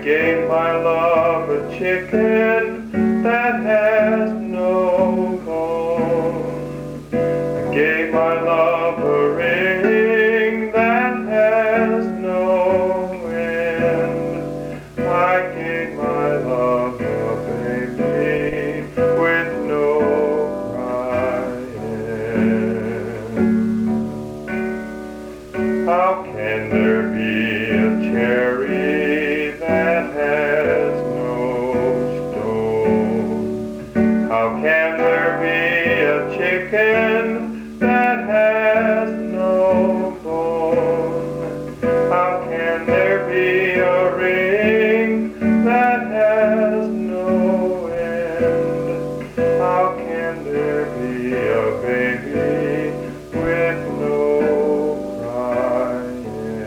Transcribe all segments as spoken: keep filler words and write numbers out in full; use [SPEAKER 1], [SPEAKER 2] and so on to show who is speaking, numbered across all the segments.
[SPEAKER 1] gave my love a chicken that has no bone. I gave my love a ring that has no end. I gave my love a baby with no crying. How can there be a cherry that has no stone? How can there be a chicken that has no bone? How can there be a ring that has no end? How can there be a baby with no crying?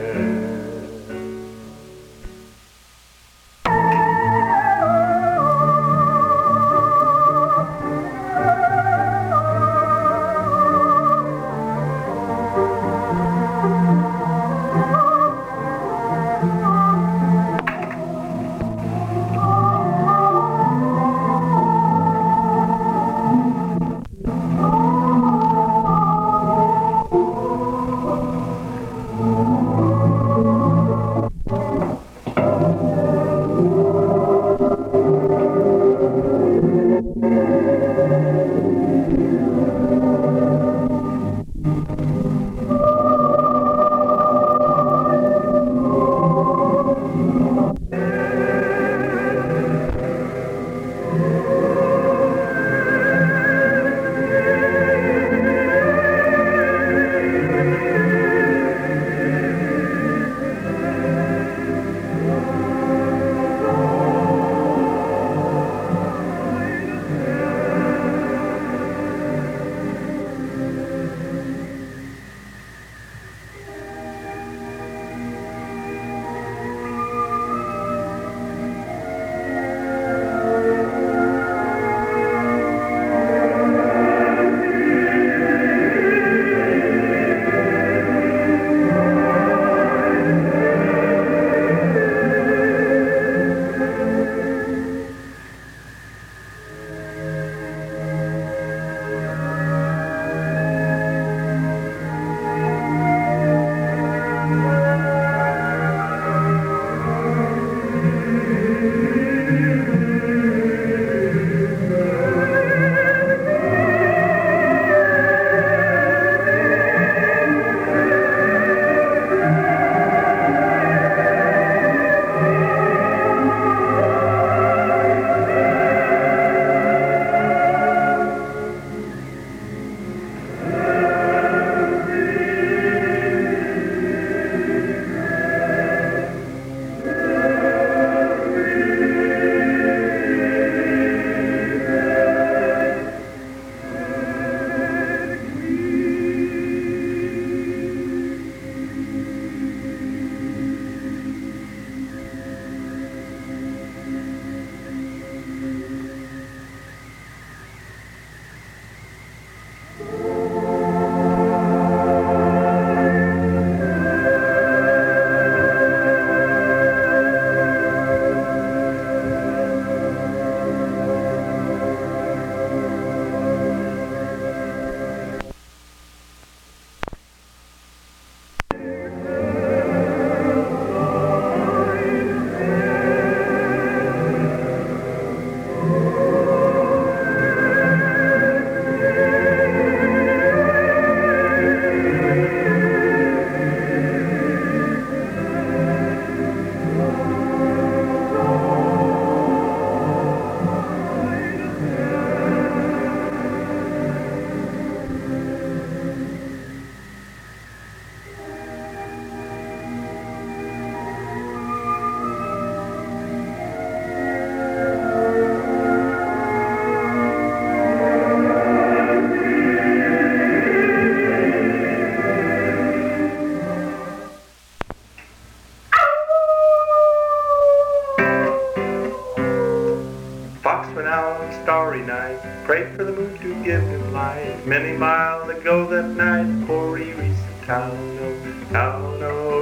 [SPEAKER 2] starry night, prayed for the moon to give him light. Many miles ago that night, poor Iris town, oh, town, oh,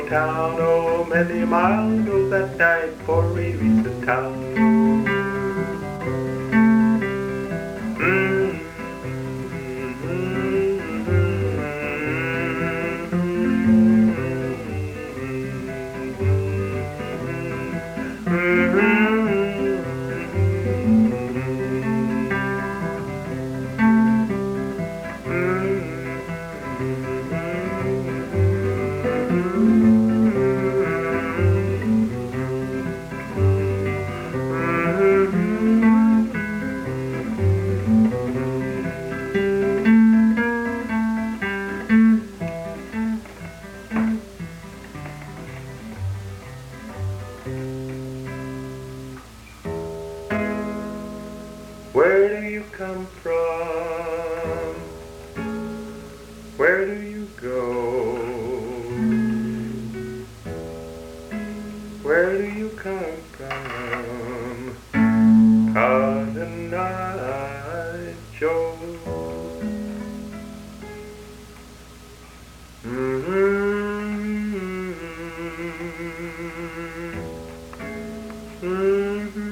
[SPEAKER 2] town. Oh, many a mile drove that night before we reached the town. Mm-hmm. Where do you come from? Where do you go? Where do you come from? Cotton Eye Joe. Mm-hmm. Mm-hmm.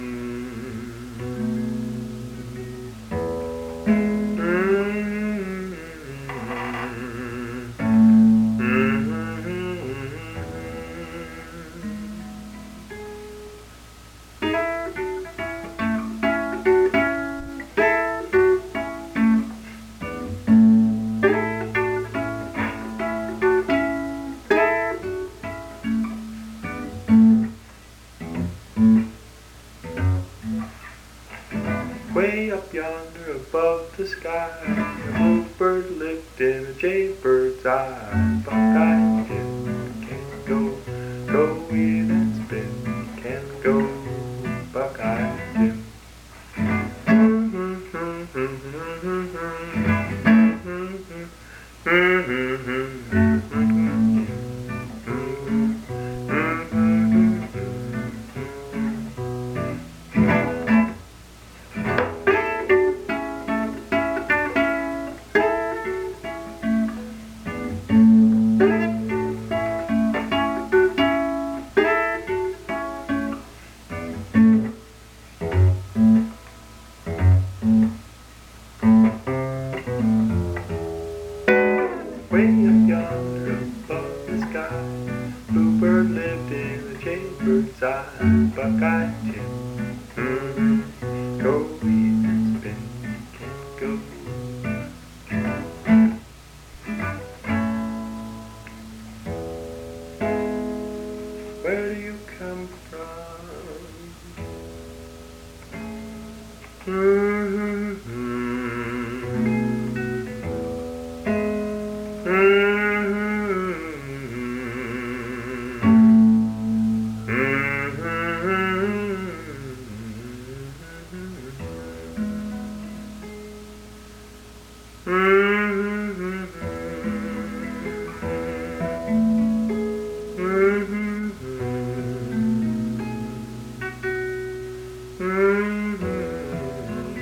[SPEAKER 2] Way up yonder above the sky, a bluebird lived in a jaybird's eye. Buckeye Jim can't go, go in and spin, can't go, Buckeye Jim. Way up yonder above the sky, bluebird lived in a jaybird's eye. Buckeye Jim, mm-hmm. Go eat and spin, can't go. Where do you come from? Mm-hmm. Mm-hmm.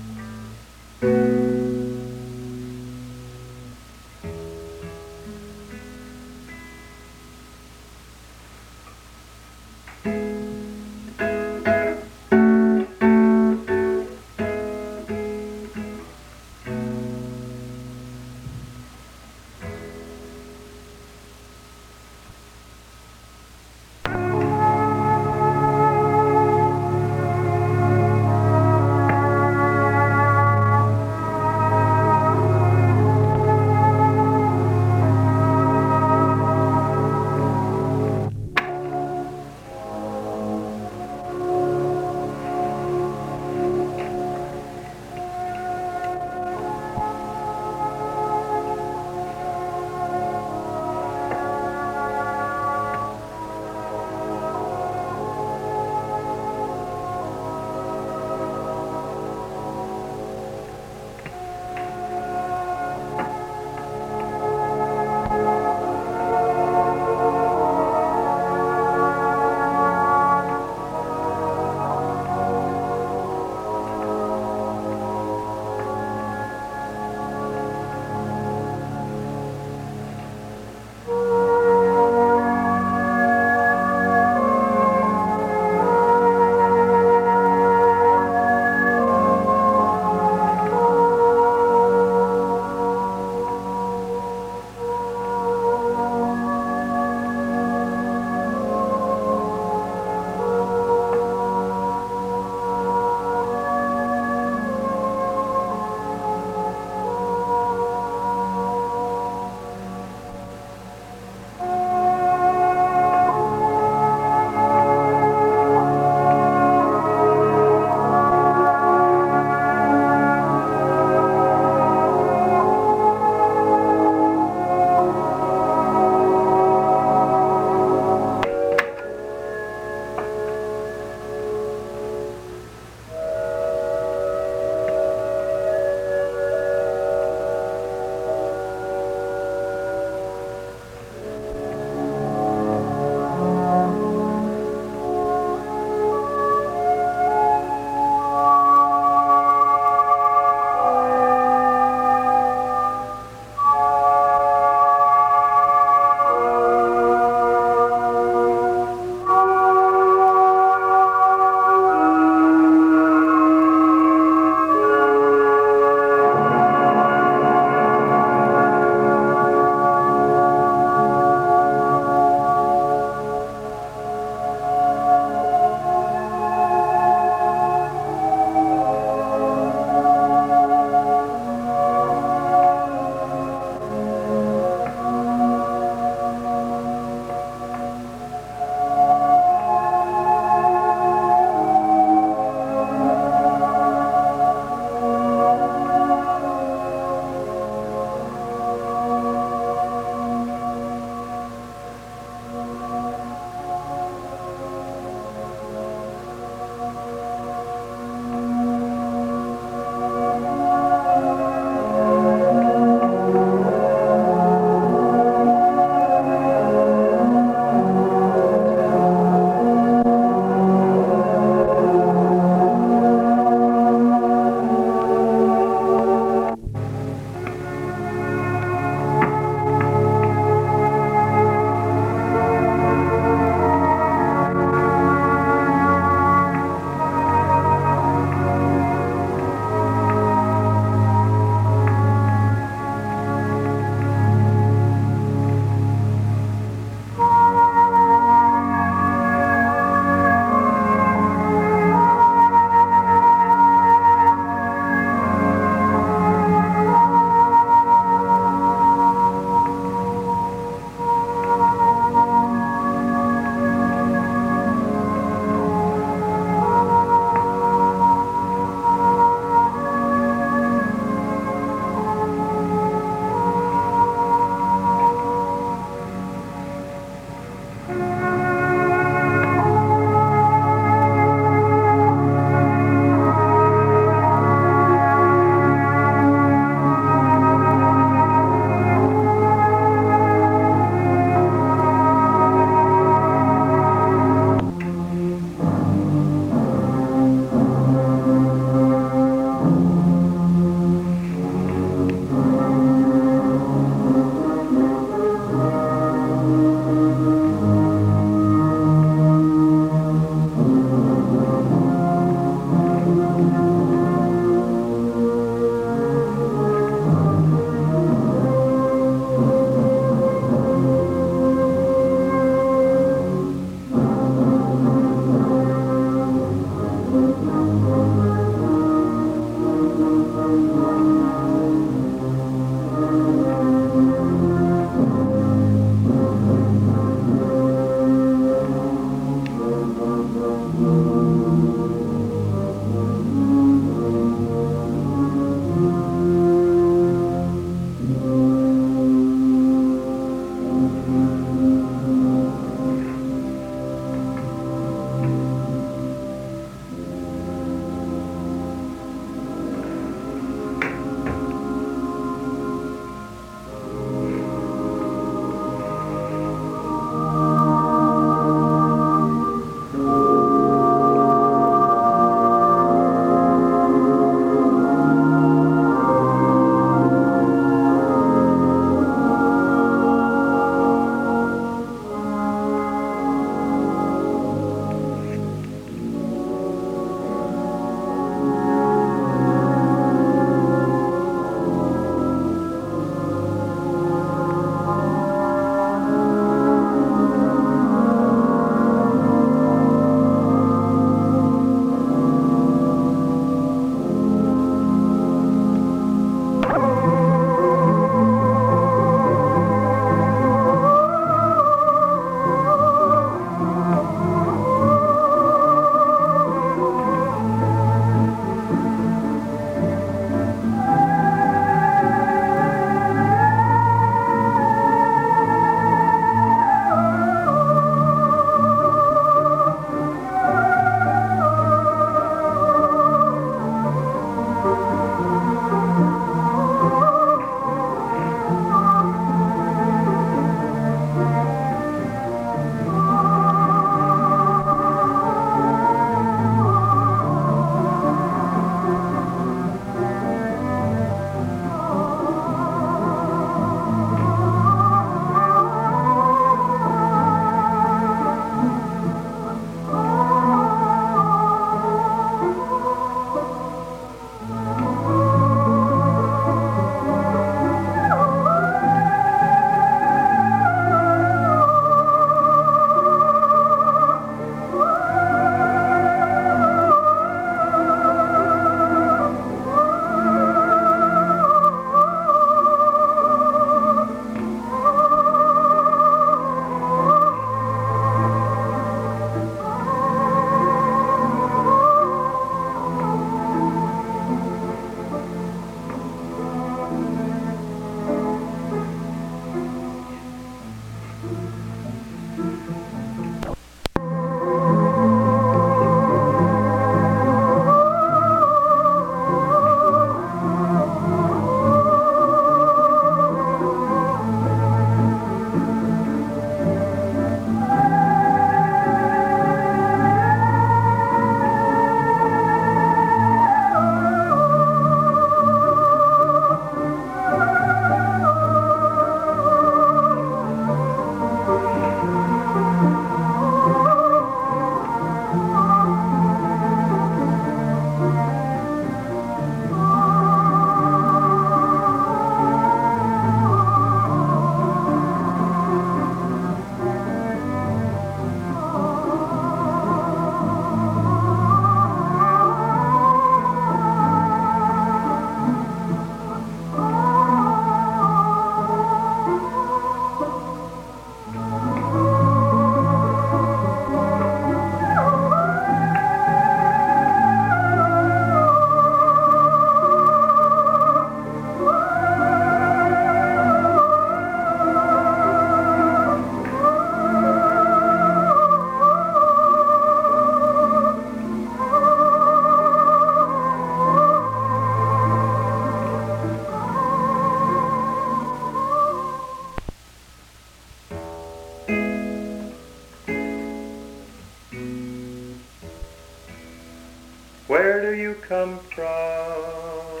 [SPEAKER 1] come from?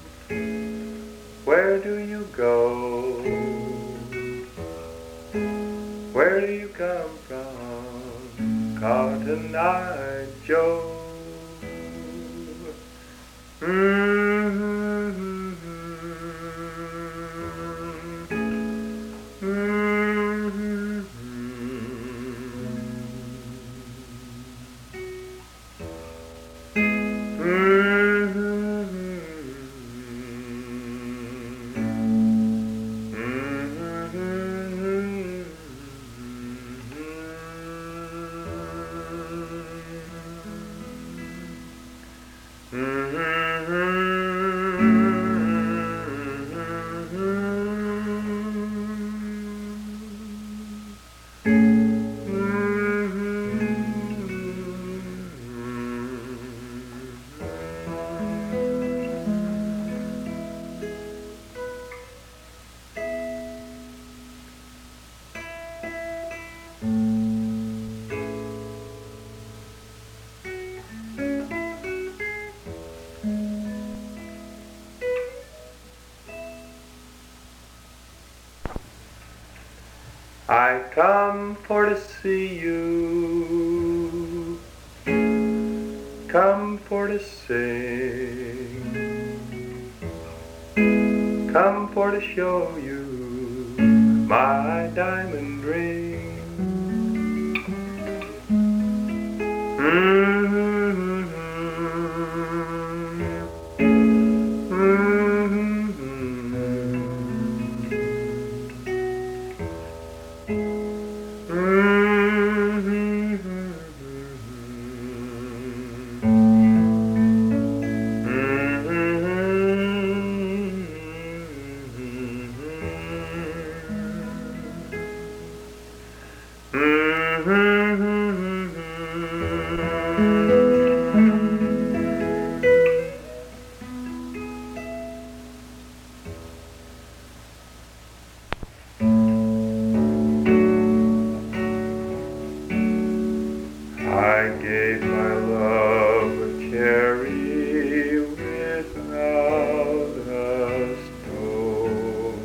[SPEAKER 1] Where do you go? Where do you come from, Cotton Eye Joe? Mm-hmm. Mm-hmm. I come for to see you, come for to sing, come for to show you my diamond ring. Mm-hmm. I gave my love a cherry without a stone.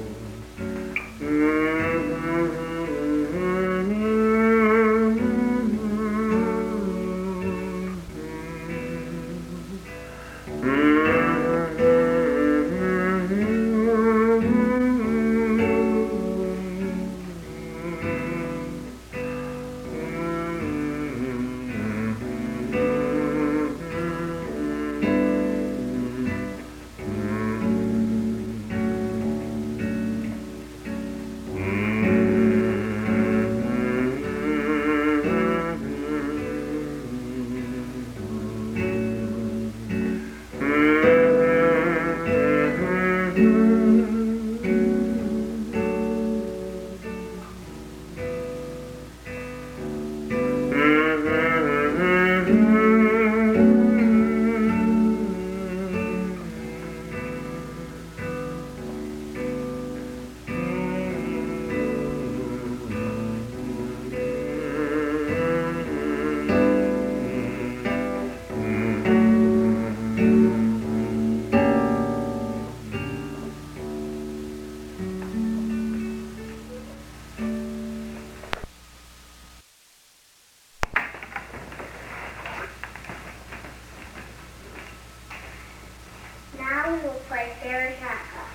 [SPEAKER 3] Now we will play Fairy Shaka.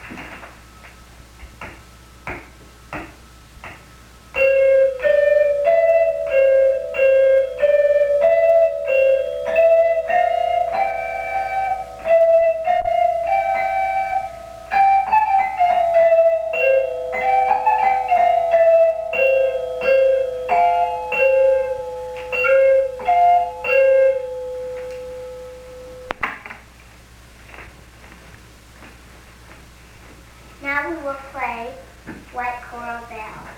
[SPEAKER 3] Now we will play White Coral Bells.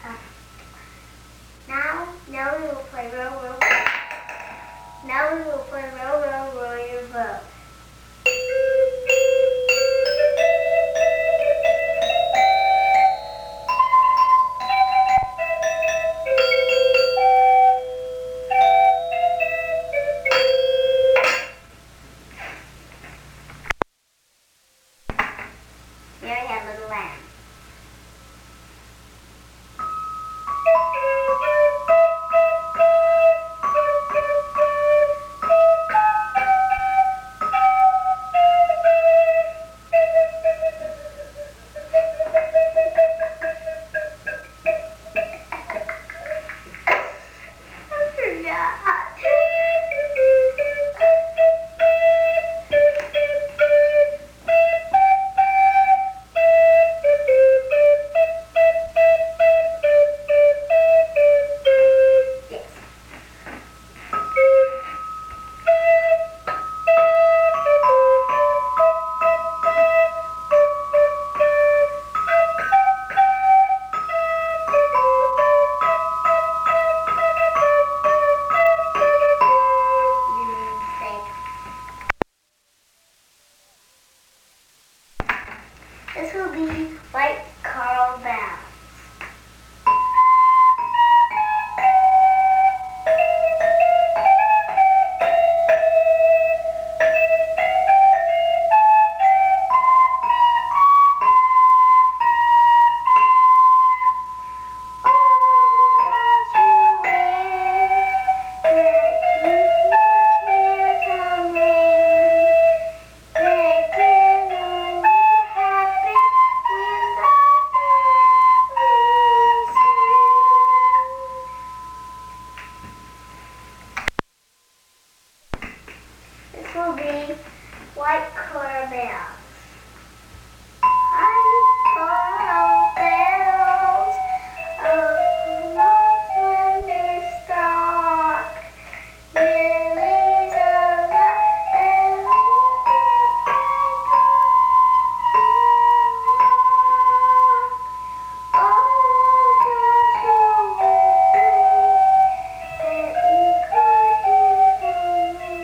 [SPEAKER 3] Uh, now, now we will play row, row, boat. Now we will play row, row, row your boat. Here I have little lamb. This will be White Coral Bells. This will be White Coral Bells. White coral bells of lavender stalk, lilies of the valley, oh, don't you wish that you could hear from me?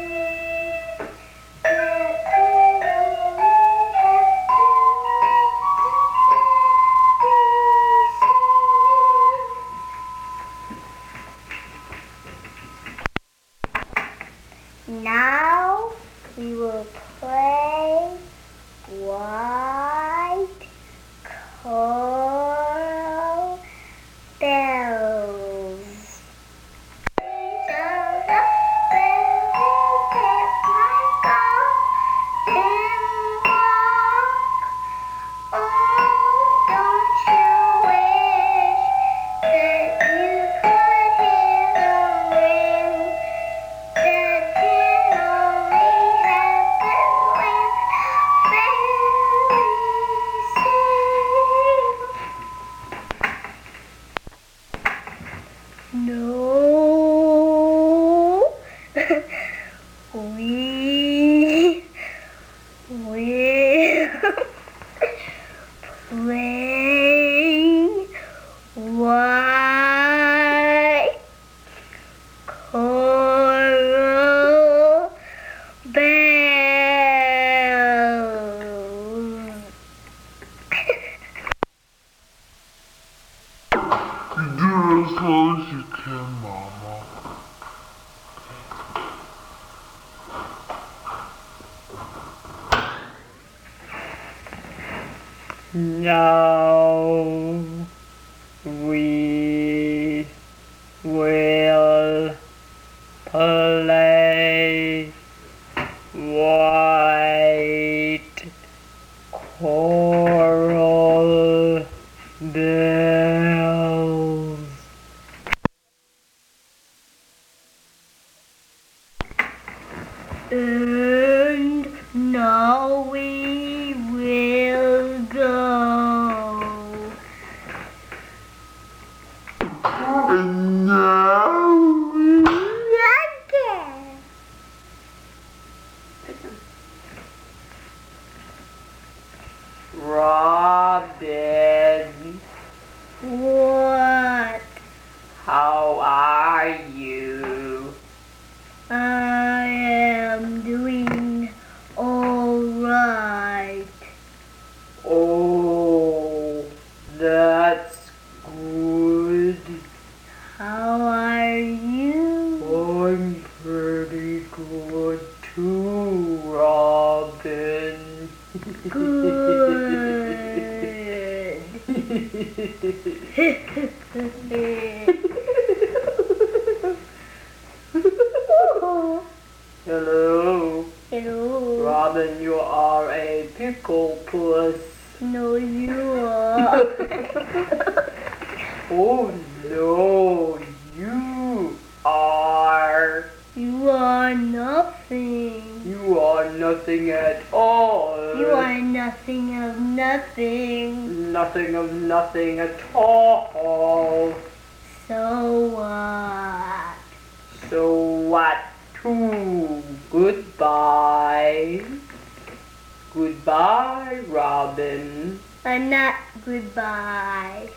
[SPEAKER 3] Now we will play White Coral Bells. No, we will play White Coral Bells.
[SPEAKER 1] Do as close as you can, Mama.
[SPEAKER 2] Now we will play White Coral Bells. And now we will go.
[SPEAKER 1] And now we
[SPEAKER 3] Again.
[SPEAKER 2] Robin.
[SPEAKER 3] What?
[SPEAKER 2] Good.
[SPEAKER 3] How are you?
[SPEAKER 2] I'm pretty good too, Robin.
[SPEAKER 3] Good.
[SPEAKER 2] Hello.
[SPEAKER 3] Hello.
[SPEAKER 2] Robin, you are a pickle puss.
[SPEAKER 3] No, you are.
[SPEAKER 2] Oh no, you are.
[SPEAKER 3] You are nothing.
[SPEAKER 2] You are nothing at all.
[SPEAKER 3] You are nothing of nothing.
[SPEAKER 2] Nothing of nothing at all.
[SPEAKER 3] So what?
[SPEAKER 2] So what? Too. Goodbye. Goodbye, Robin.
[SPEAKER 3] But not goodbye.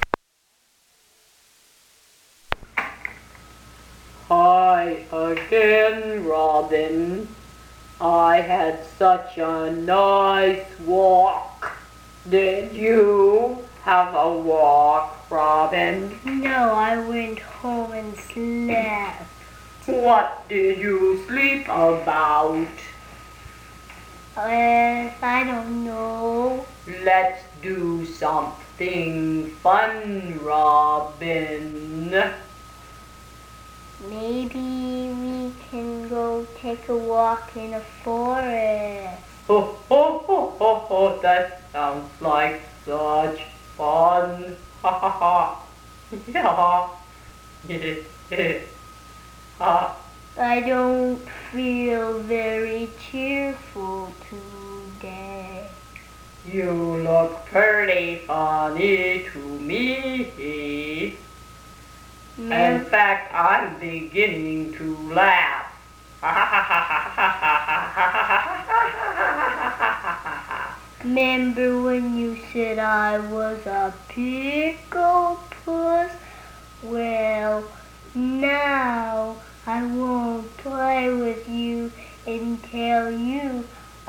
[SPEAKER 2] Hi again, Robin. I had such a nice walk. Did you have a walk, Robin?
[SPEAKER 3] No, I went home and slept.
[SPEAKER 2] What did you sleep about?
[SPEAKER 3] Uh, I don't know.
[SPEAKER 2] Let's do something fun, Robin.
[SPEAKER 3] Maybe we can go take a walk in a forest.
[SPEAKER 2] Ho, ho, ho, ho, ho, that sounds like such fun. Ha, ha, ha. Yeah. Yeah. Ha.
[SPEAKER 3] I don't feel very cheerful today.
[SPEAKER 2] You look pretty funny to me. In
[SPEAKER 3] Mem-
[SPEAKER 2] fact, I'm beginning to laugh.
[SPEAKER 3] Remember when you said I was a pickle puss? Well, now I won't play with you until you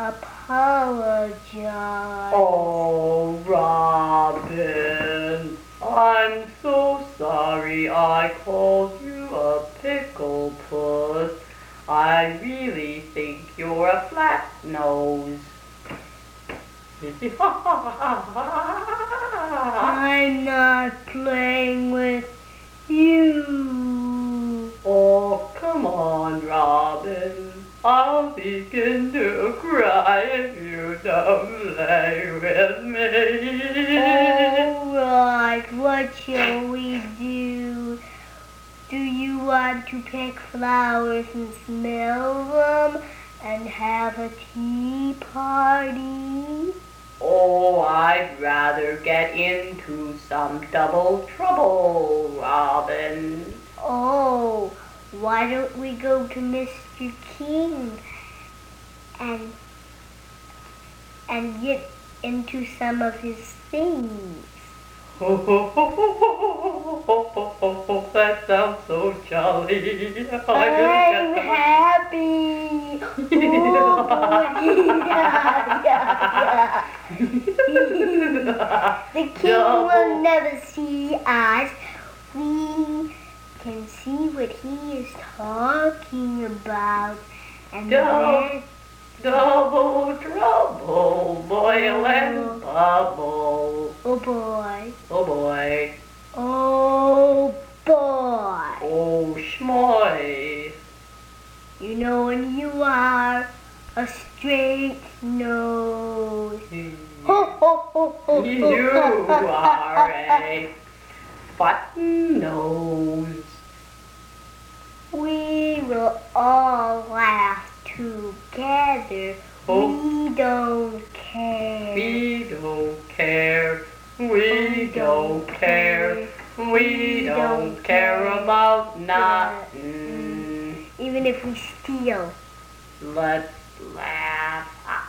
[SPEAKER 3] apologize.
[SPEAKER 2] Oh, Robin, I'm so sorry I called you a pickle puss. I really think you're a flat nose.
[SPEAKER 3] I'm not playing with you.
[SPEAKER 2] Oh, come on, Robin. I'll begin to cry if you don't play with me.
[SPEAKER 3] Alright, what shall we do? Do you want to pick flowers and smell them and have a tea party?
[SPEAKER 2] Oh, I'd rather get into some double trouble, Robin.
[SPEAKER 3] Oh, why don't we go to Mister King and and get into some of his things?
[SPEAKER 2] That sounds so jolly.
[SPEAKER 3] I'm happy. Oh, yeah, yeah, yeah. The king will never see us. We can see what he is talking about. And then
[SPEAKER 2] Double trouble, boil and bubble.
[SPEAKER 3] oh boy.
[SPEAKER 2] Oh boy.
[SPEAKER 3] Oh boy.
[SPEAKER 2] Oh schmoy.
[SPEAKER 3] You know when you are a straight nose. Ho, ho, ho, ho, ho.
[SPEAKER 2] You are a button nose.
[SPEAKER 3] We will all laugh together.
[SPEAKER 2] Oh.
[SPEAKER 3] We don't care.
[SPEAKER 2] We don't care. We don't care. We don't care about nothing.
[SPEAKER 3] Even if we steal.
[SPEAKER 2] Let's laugh.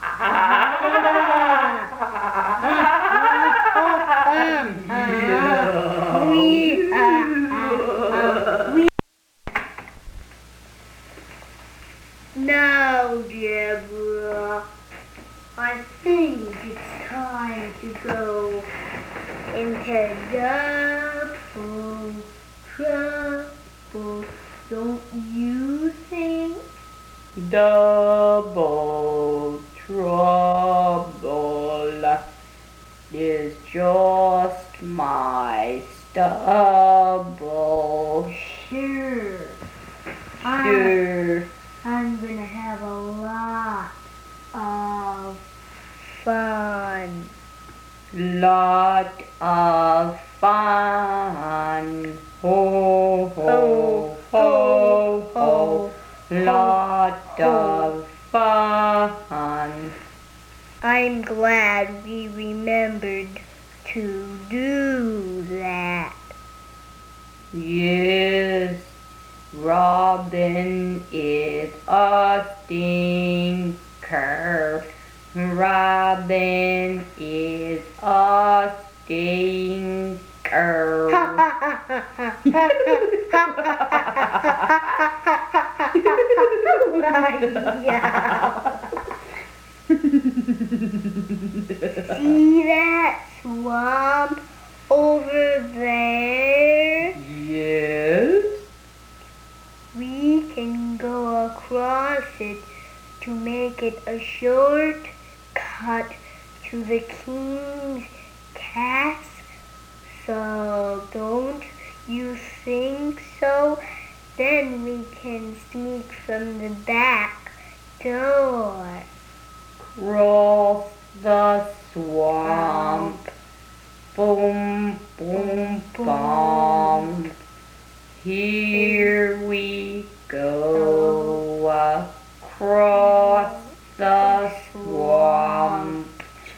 [SPEAKER 3] We, uh, uh, we. Now, Deborah, I think it's time to go into the
[SPEAKER 4] double trouble is just my stubble.
[SPEAKER 3] Sure. I,
[SPEAKER 4] Sure.
[SPEAKER 3] I'm gonna have a lot of fun.
[SPEAKER 4] Lot of fun. Ho, ho, ho, ho. Lot of fun.
[SPEAKER 3] I'm glad we remembered to do that.
[SPEAKER 4] Yes, Robin is a stinker. Robin is a stinker.
[SPEAKER 3] See that swamp over there?
[SPEAKER 4] Yes.
[SPEAKER 3] We can go across it to make it a short cut to the king's castle. So don't you think so? Then we can sneak from the back door.
[SPEAKER 4] Cross the swamp. Boom, boom, boom. Here we go across the swamp.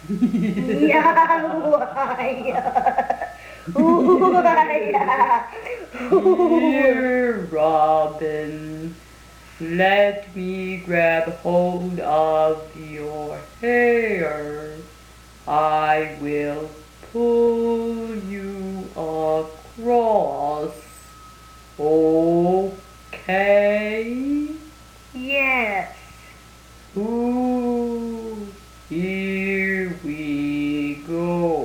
[SPEAKER 4] Here, Robin, let me grab hold of your hair. I will pull you across. Okay?
[SPEAKER 3] Yes.
[SPEAKER 4] Ooh, here we go.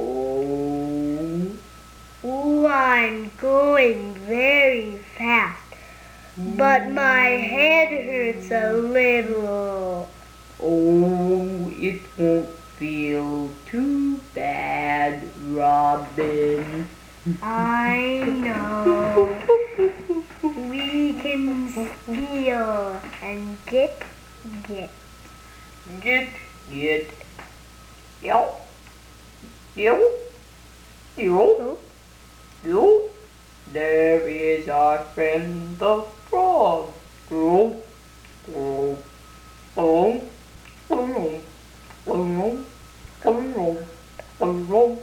[SPEAKER 3] Oh, I'm going very fast, but my head hurts a little.
[SPEAKER 4] Oh, it won't feel too bad, Robin.
[SPEAKER 3] I know. We can steal and get, get.
[SPEAKER 4] Get, get. Yo. Yo. Yo. Yo. There is our friend the frog. Yo. Yo. Oh. Oh. Oh. Oh. Oh.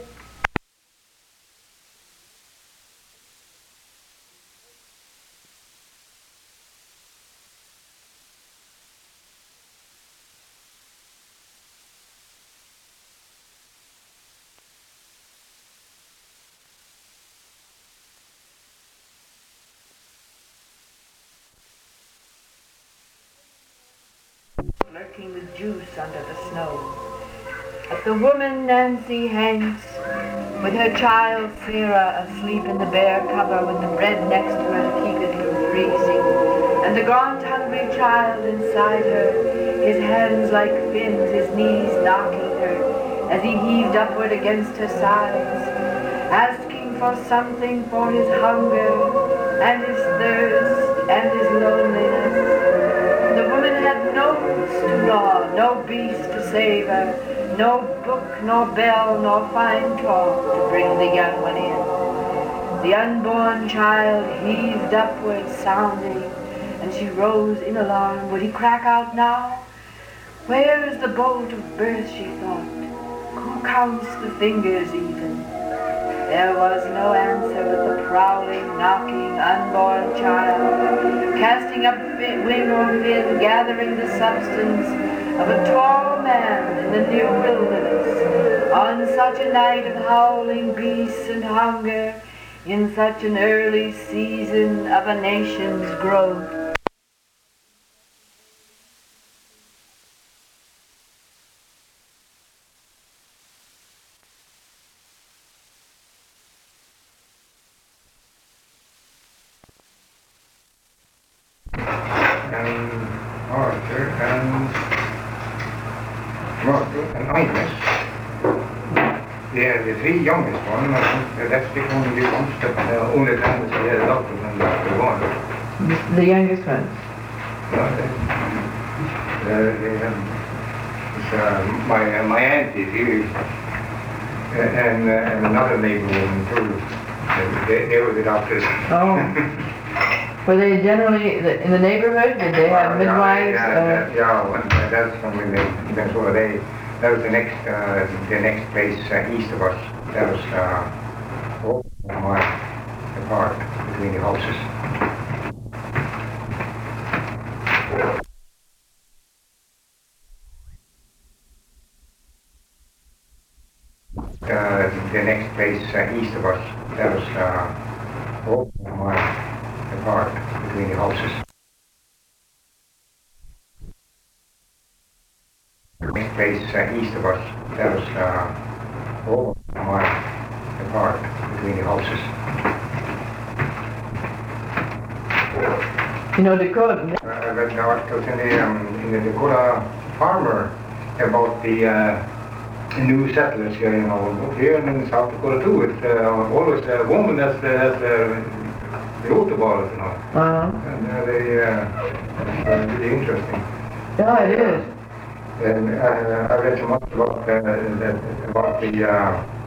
[SPEAKER 5] Lurking with juice under the snow. At the woman Nancy Hanks, with her child Sarah asleep in the bear cover with the bread next to her to keep it from freezing, and the gaunt hungry child inside her, his hands like fins, his knees knocking her, as he heaved upward against her sides, asking for something for his hunger, and his thirst, and his loneliness. The woman had no roots to gnaw, no beast to save her, no book, nor bell, nor fine talk to bring the young one in. The unborn child heaved upward sounding, and she rose in alarm. Would he crack out now? Where is the bolt of birth, she thought? Who counts the fingers even? There was no answer but the prowling, knocking, unborn child, casting up wing or fin, gathering the substance of a tall man in the near wilderness, on such a night of howling beasts and hunger, in such an early season of a nation's growth.
[SPEAKER 2] All right, there
[SPEAKER 6] Peter and Myrtle and Agnes. They are the three youngest ones. I think that's the only ones that uh, only time that they had adopted and Doctor one.
[SPEAKER 4] The, the youngest ones.
[SPEAKER 6] No, they, uh, they have, it's, uh, my, uh, my auntie, she, uh, and, uh, and another neighbor woman too. They, they were the doctors.
[SPEAKER 4] Oh. Were they generally in the neighborhood? Did they have
[SPEAKER 6] Well,
[SPEAKER 4] midwives?
[SPEAKER 6] Yeah,
[SPEAKER 4] uh,
[SPEAKER 6] that, yeah, well, that's when they, that's what they, that was the next, uh, the next place uh, east of us. That was, uh, oh, my, apart between the houses. Uh, the next place uh, east of us. That was, uh, oh, my, apart between the houses. Next place uh, east of us. That was, uh, oh, my, apart between the houses.
[SPEAKER 4] You know, Dakota.
[SPEAKER 6] Uh, I read the articles in the, um, in the Dakota Farmer about the uh, new settlers here, you know, here in South Dakota too. It's uh, always a woman that's, uh, that's uh, the Autobahn, you know.
[SPEAKER 4] Uh-huh.
[SPEAKER 6] And uh, they, uh, it's uh, really interesting.
[SPEAKER 4] Yeah, it is.
[SPEAKER 6] And uh, I read so much about, uh, that, about the uh,